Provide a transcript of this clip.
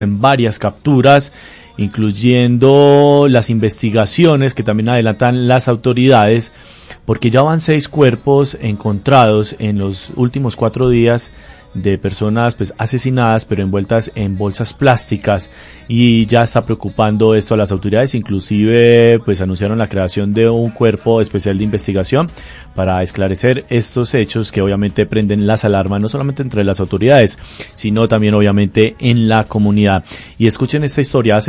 en varias capturas, incluyendo las investigaciones que también adelantan las autoridades, porque ya van 6 cuerpos encontrados en los últimos 4 días de personas pues asesinadas, pero envueltas en bolsas plásticas, y ya está preocupando esto a las autoridades. Inclusive pues anunciaron la creación de un cuerpo especial de investigación para esclarecer estos hechos que obviamente prenden las alarmas no solamente entre las autoridades, sino también obviamente en la comunidad. Y escuchen esta historia.